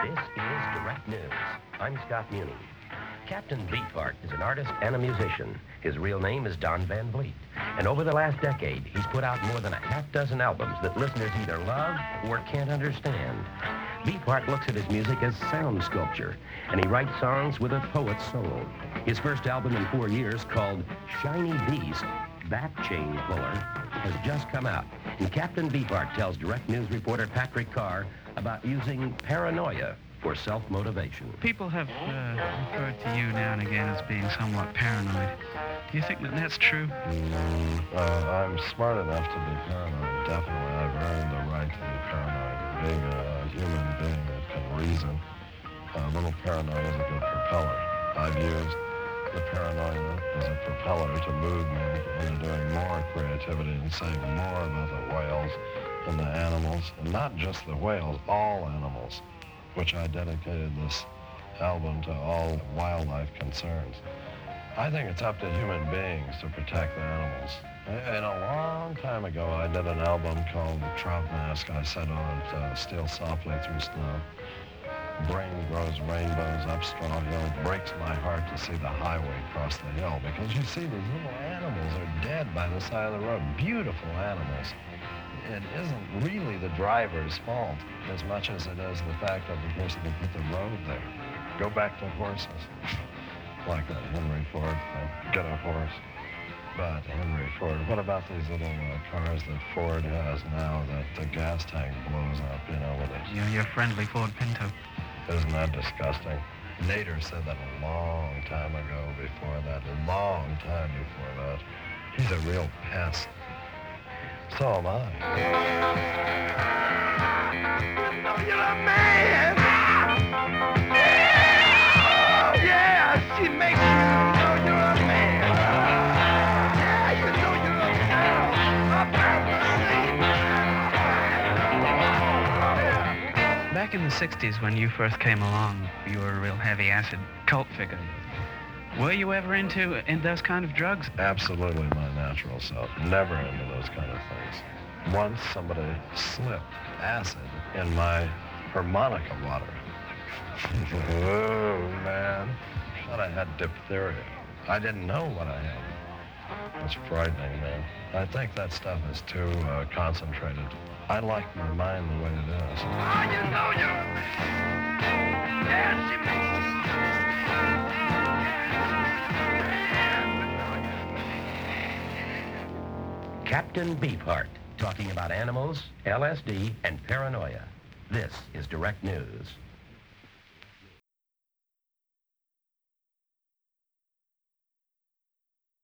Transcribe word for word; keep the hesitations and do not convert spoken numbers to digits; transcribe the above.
This is Direct News. I'm Scott Muni. Captain Beefheart is an artist and a musician. His real name is Don Van Vliet. And over the last decade, he's put out more than a half dozen albums that listeners either love or can't understand. Beefheart looks at his music as sound sculpture, and he writes songs with a poet's soul. His first album in four years, called Shiny Beast, Bat Chain Puller, has just come out. And Captain Beefheart tells Direct News reporter Patrick Carr about using paranoia for self-motivation. People have uh, referred to you now and again as being somewhat paranoid. Do you think that that's true? Mm, uh, I'm smart enough to be paranoid. Definitely, I've earned the right to be paranoid. Being a human being that can reason, a little paranoia is a good propeller. I've used the paranoia as a propeller to move me into doing more creativity and saying more about the whales and the animals, and not just the whales, all animals, which I dedicated this album to all wildlife concerns. I think it's up to human beings to protect the animals. And a long time ago, I did an album called Trout Mask. I said on it, uh, steal softly through snow. Brain grows rainbows up Straw Hill. It breaks my heart to see the highway cross the hill, because you see these little animals are dead by the side of the road. Beautiful animals. It isn't really the driver's fault as much as it is the fact of the person who put the road there. Go back to horses. Like that Henry Ford thing. Get a horse. But Henry Ford, what about these little uh, cars that Ford has now that the gas tank blows up, you know, with it? Your, your friendly Ford Pinto. Isn't that disgusting? Nader said that a long time ago before that, a long time before that. He's a real pest. So am I. You know you're a man! Yeah! Yeah, she makes you know you're a man! Yeah, you know you're a girl! Back in the sixties, when you first came along, you were a real heavy acid cult figure. Were you ever into in those kind of drugs? Absolutely my natural self. Never into those kind of things. Once somebody slipped acid in my harmonica water. Oh, man. I thought I had diphtheria. I didn't know what I had. It was frightening, man. I think that stuff is too uh, concentrated. I like my mind the way it is. Oh, you know you... Yeah, she makes me... Captain Beefheart, talking about animals, L S D, and paranoia. This is Direct News.